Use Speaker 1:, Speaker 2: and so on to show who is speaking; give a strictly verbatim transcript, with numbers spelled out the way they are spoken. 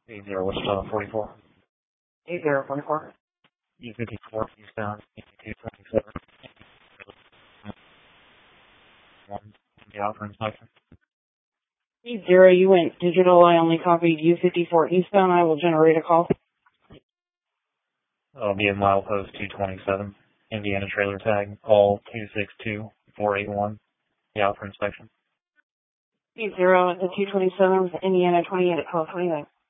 Speaker 1: eight zero Wichita forty-four.
Speaker 2: eight zero forty-four.
Speaker 1: U fifty-four, eastbound, eighty-two twenty-seven. One, the out for inspection.
Speaker 2: eight zero, you went digital. I only copied U fifty-four eastbound. I will generate a call.
Speaker 1: That'll be a milepost two twenty-seven, Indiana trailer tag, call two six two, four eight one, the out for inspection.
Speaker 2: eight zero at the two twenty-seven, Indiana twenty-eight at twelve twenty-nine.